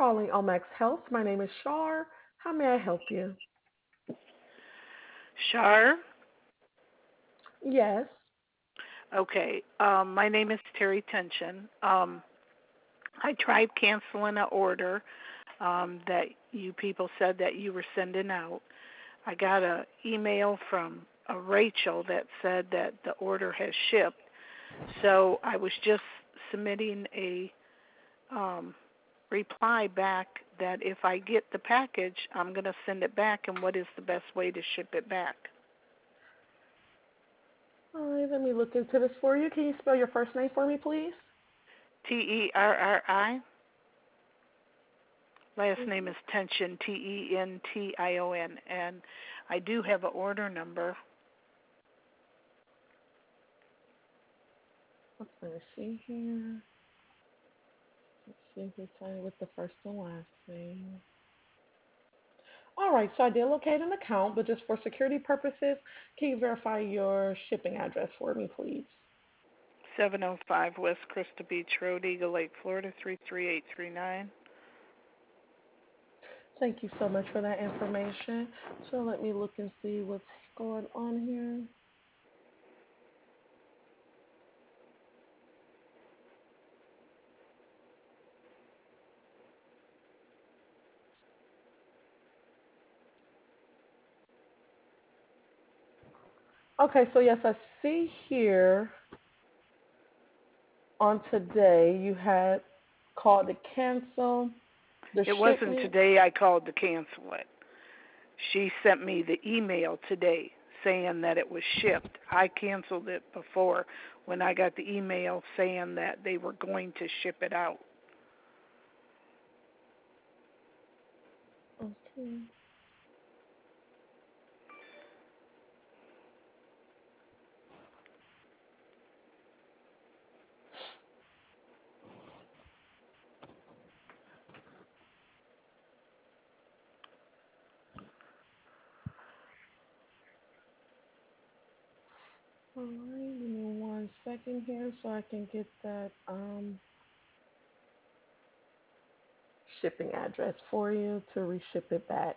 calling Omax Health. My name is Shar. How may I help you? Shar. Yes. Okay. My name is Terry Tension. I tried canceling an order that you people said that you were sending out. I got an email from Rachel that said that the order has shipped. So I was just submitting a um, reply back that if I get the package, I'm going to send it back, and what is the best way to ship it back? All right, let me look into this for you. Can you spell your first name for me, please? Terri. Last name is Tension, Tention, and I do have an order number. Let me see here. Let's see who's signing with the first and last name. All right, so I did locate an account, but just for security purposes, can you verify your shipping address for me, please? 705 West Crystal Beach Road, Eagle Lake, Florida 33839. Thank you so much for that information. So let me look and see what's going on here. Okay, so yes, I see here on today you had called to cancel the It wasn't shipment. today I called to cancel it. She sent me the email today saying that it was shipped. I canceled it before when I got the email saying that they were going to ship it out. Okay. All right, give me 1 second here so I can get that shipping address for you to reship it back.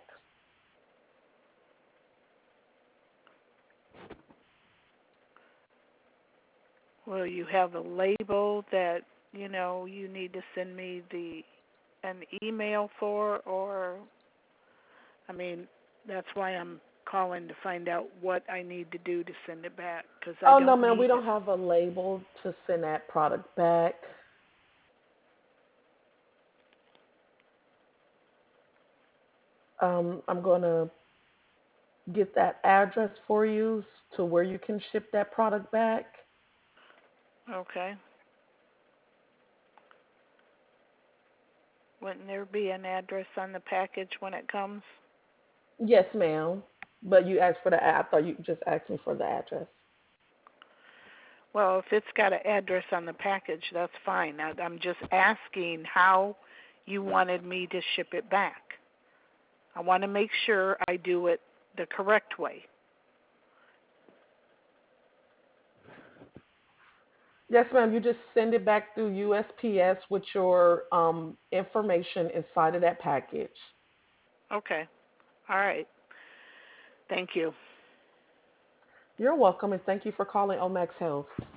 Well, you have a label that, you need to send me the an email for, or I mean, that's why I'm calling to find out what I need to do to send it back because I Oh no, don't man, we need don't it. have a label to send that product back. I'm gonna get that address for you to where you can ship that product back. Okay. Wouldn't there be an address on the package when it comes? Yes, ma'am. But you asked for the I thought you just asked me for the address. Well, if it's got an address on the package, that's fine. I'm just asking how you wanted me to ship it back. I want to make sure I do it the correct way. Yes, ma'am. You just send it back through USPS with your information inside of that package. Okay. All right. Thank you. You're welcome, and thank you for calling Omax Health.